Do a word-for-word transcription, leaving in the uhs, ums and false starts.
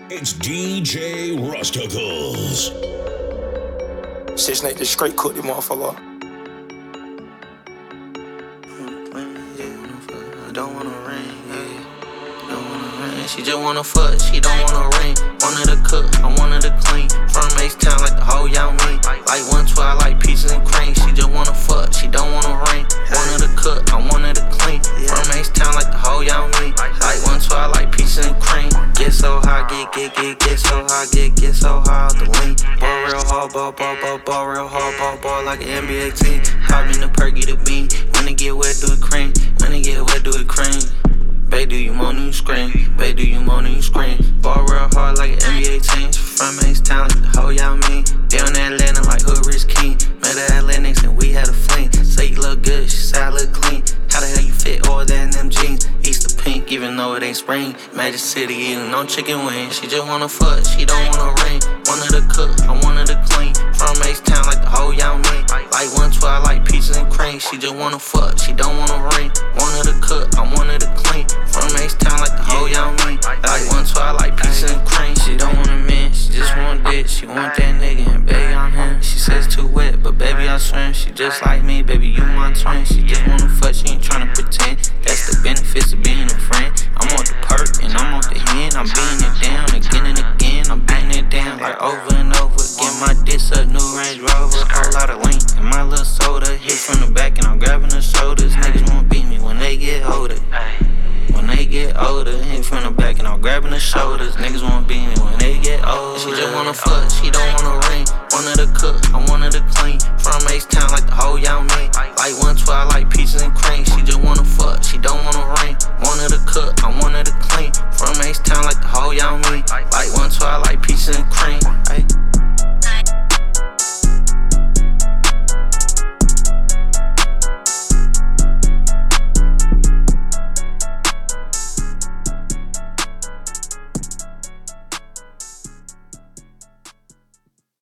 It's D J Rusticles. Six Nate just straight cooked the motherfucker. I don't wanna ring, yeah. Don't wanna ring. She just wanna fuck, she don't wanna ring. Wanted to cook, I wanted to clean. From H-Town like the whole y'all mean. Like one twelve, like peaches and cream. She just wanna fuck, she don't wanna ring. Wanted to cook, I wanted to clean. From H-Town like the whole y'all mean. Like one twelve, like peaches and cream. Get so high, get, get, get, get so high, get, get so high out the lean. Ball real hard, ball, ball, ball, ball real hard, ball, ball like an N B A team. Hop in the perk, get a bean. When it get wet, do it cream. When it get wet, do it cream. Bae, do you moan and you scream? Bae, do you moan and you scream? Ball real hard like an N B A team. From H-Town like the whole y'all mean. Down in Atlanta like Hood Rich King. Met her Atlantics and we had a fling. Say you look good, she said I look clean. How the hell you fit all that in them jeans? Easter pink, even though it ain't spring. Magic City eating no chicken wings. She just wanna fuck, she don't wanna ring. Wanted to cook, I wanted to clean. From H-Town like the whole y'all mean. Like one twelve, like peaches and cream. She just wanna fuck, she don't wanna ring. Wanted to cook, I wanted to clean. From H-Town like the whole y'all mean. Like one twelve, like peaches and cream. She don't want a man, she just want dick. She want that nigga and baby I'm him. She says too wet, but baby I swim. She just like me, baby you my twin. She just wanna fuck, she ain't tryna pretend. That's the benefits of being a friend. I'm on the perk and I'm on the hen. I'm beating it down again and again. I'm beating it down like over and over. Get my diss a new Range Rover. Whole lot of lean in my little soda. Hit from the back and I'm grabbing the shoulders. Niggas won't beat me when they get older. When they get older, hit from the back and I'm grabbing the shoulders. Niggas won't beat me when they get older. She just wanna fuck, she don't wanna ring. Wanted to cook, I wanted to clean. From H-Town like the whole y'all mean. Like one twelve, like peaches and cream. She just wanna fuck, she don't wanna ring. Wanted to cook, I wanted to clean. From H-Town like the whole y'all mean. Like one twelve, like peaches and cream. Ay.